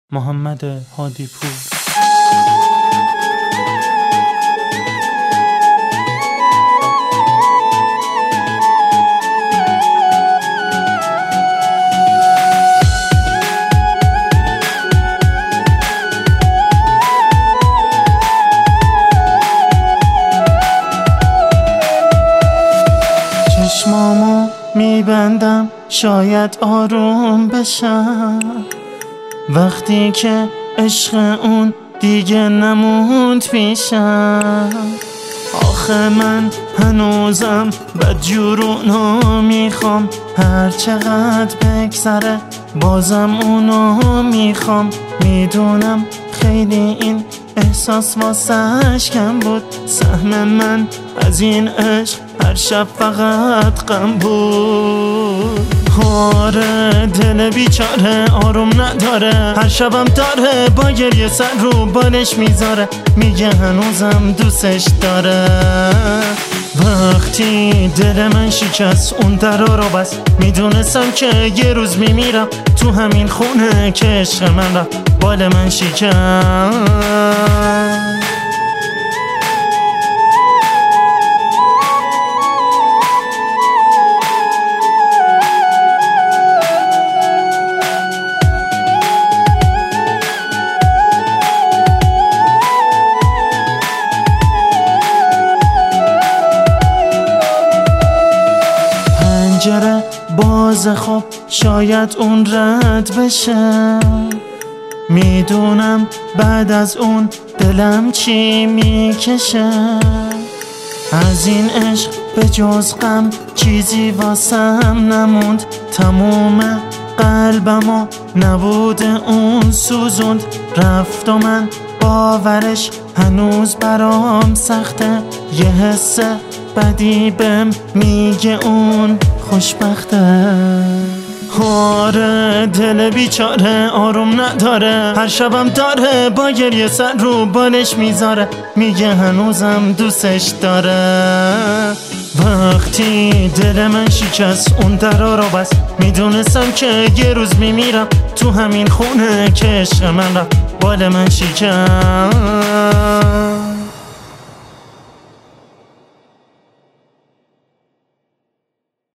محمد هادی پور. چشمامو میبندم شاید آروم بشم، وقتی که عشق اون دیگه نموند پیشم. آخه من هنوزم بدجور اونو میخوام، هر چقدر بگذره بازم اونو میخوام. میدونم خیلی این احساس واسش کم بود، سهم من از این عشق هر شب فقط غم بود. آره دل بیچاره آروم نداره، هر شبم داره با گریه سر رو بالش میذاره، میگه هنوزم دوستش داره. وقتی دل من شکست اون درا رو بست، میدونستم که یه روز میمیرم تو همین خونه که عشق من رفت بال من شکست. پنجره باز خب شاید اون رد بشه، میدونم بعد از اون دلم چی میکشه. از این عشق به جز غم چیزی واسم نموند، تموم قلبمو نبود اون سوزوند. رفت و من باورش هنوز برام سخته، یه حس بدی بهم میگه اون خوشبخته. آره دل بیچاره آروم نداره، هر شبم داره با گریه سر رو بالش میذاره، میگه هنوزم دوستش داره. وقتی دل من شکست اون درا رو بست، میدونستم که یه روز میمیرم تو همین خونه که عشق من رفت بال من شکست.